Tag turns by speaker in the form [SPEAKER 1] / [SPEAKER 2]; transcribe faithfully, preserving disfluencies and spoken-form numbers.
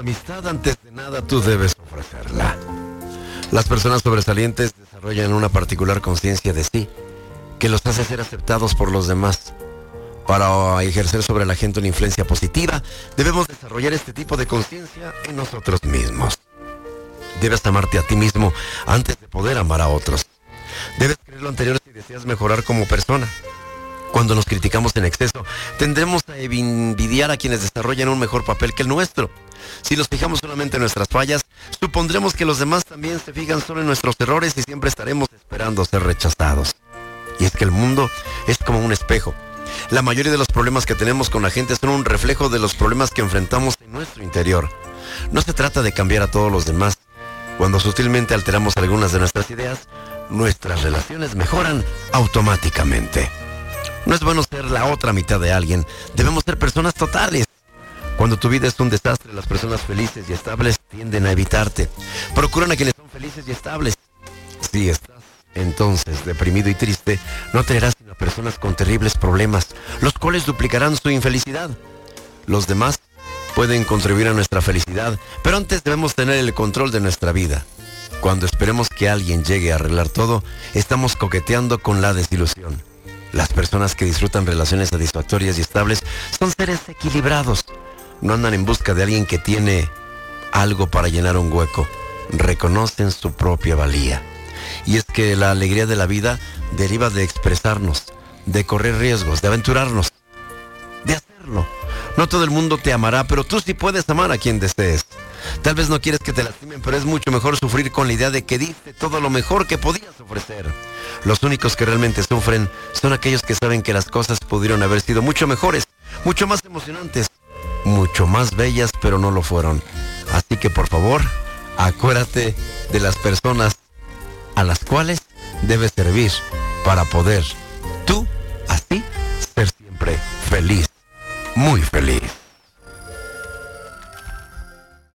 [SPEAKER 1] amistad, antes de nada tú debes ofrecerla. Las personas sobresalientes desarrollan una particular conciencia de sí, que los hace ser aceptados por los demás. Para ejercer sobre la gente una influencia positiva, debemos desarrollar este tipo de conciencia en nosotros mismos. Debes amarte a ti mismo antes de poder amar a otros. Debes creer lo anterior si deseas mejorar como persona. Cuando nos criticamos en exceso, tendremos a envidiar a quienes desarrollan un mejor papel que el nuestro. Si nos fijamos solamente en nuestras fallas, supondremos que los demás también se fijan solo en nuestros errores y siempre estaremos esperando ser rechazados. Y es que el mundo es como un espejo. La mayoría de los problemas que tenemos con la gente son un reflejo de los problemas que enfrentamos en nuestro interior. No se trata de cambiar a todos los demás. Cuando sutilmente alteramos algunas de nuestras ideas, nuestras relaciones mejoran automáticamente. No es bueno ser la otra mitad de alguien. Debemos ser personas totales. Cuando tu vida es un desastre, las personas felices y estables tienden a evitarte. Procuran a quienes son felices y estables. Si estás entonces deprimido y triste, no atraerás sino a personas con terribles problemas, los cuales duplicarán su infelicidad. Los demás pueden contribuir a nuestra felicidad, pero antes debemos tener el control de nuestra vida. Cuando esperemos que alguien llegue a arreglar todo, estamos coqueteando con la desilusión. Las personas que disfrutan relaciones satisfactorias y estables son seres equilibrados. No andan en busca de alguien que tiene algo para llenar un hueco. Reconocen su propia valía. Y es que la alegría de la vida deriva de expresarnos, de correr riesgos, de aventurarnos, de hacerlo. No todo el mundo te amará, pero tú sí puedes amar a quien desees. Tal vez no quieres que te lastimen, pero es mucho mejor sufrir con la idea de que diste todo lo mejor que podías ofrecer. Los únicos que realmente sufren son aquellos que saben que las cosas pudieron haber sido mucho mejores, mucho más emocionantes, mucho más bellas, pero no lo fueron. Así que por favor, acuérdate de las personas a las cuales debes servir para poder tú, así, ser siempre feliz, muy feliz.